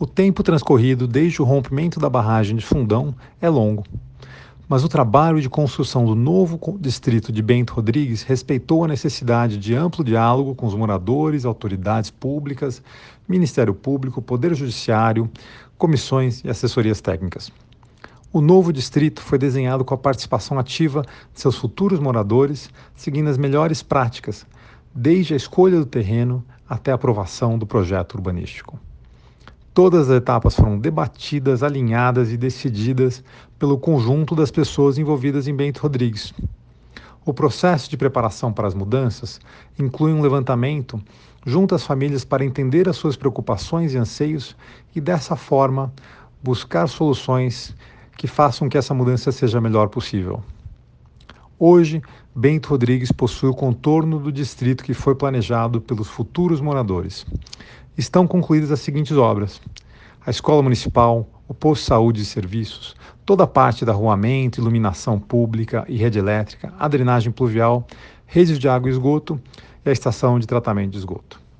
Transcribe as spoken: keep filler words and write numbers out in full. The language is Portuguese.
O tempo transcorrido desde o rompimento da barragem de Fundão é longo, mas o trabalho de construção do novo distrito de Bento Rodrigues respeitou a necessidade de amplo diálogo com os moradores, autoridades públicas, Ministério Público, Poder Judiciário, comissões e assessorias técnicas. O novo distrito foi desenhado com a participação ativa de seus futuros moradores, seguindo as melhores práticas, desde a escolha do terreno até a aprovação do projeto urbanístico. Todas as etapas foram debatidas, alinhadas e decididas pelo conjunto das pessoas envolvidas em Bento Rodrigues. O processo de preparação para as mudanças inclui um levantamento junto às famílias para entender as suas preocupações e anseios e, dessa forma, buscar soluções que façam que essa mudança seja a melhor possível. Hoje, Bento Rodrigues possui o contorno do distrito que foi planejado pelos futuros moradores. Estão concluídas as seguintes obras: a Escola Municipal, o Posto de Saúde e Serviços, toda a parte de arruamento, iluminação pública e rede elétrica, a drenagem pluvial, redes de água e esgoto e a estação de tratamento de esgoto.